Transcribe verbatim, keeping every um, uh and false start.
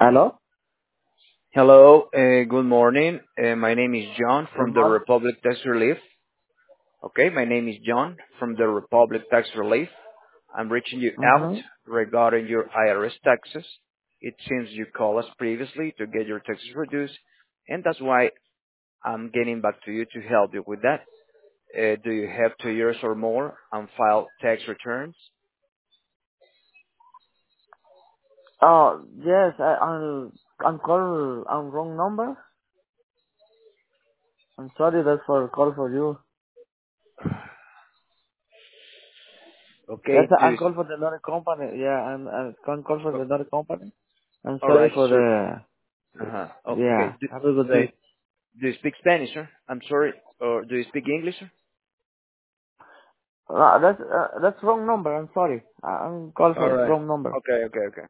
Hello? Hello, uh, good morning. Uh, my name is John Good from the morning. Republic Tax Relief. Okay, my name is John from the Republic Tax Relief. I'm reaching you out Mm-hmm. regarding your I R S taxes. It seems you called us previously to get your taxes reduced, and that's why I'm getting back to you to help you with that. Uh, do you have two years or more and file tax returns? Oh, yes, I, I'm, I'm call, I'm wrong number. I'm sorry, that's for call for you. Okay, Yes, do I'm you, call for the another company. Yeah, I'm, I'm can call for the another company. I'm all sorry right, for sir. the, Uh-huh. Okay. yeah, Do, have a good do, day. do you speak Spanish, sir? I'm sorry. Or do you speak English, sir? Uh, that's, uh, that's wrong number, I'm sorry. I- I'm call All for right. wrong number. Okay, okay, okay.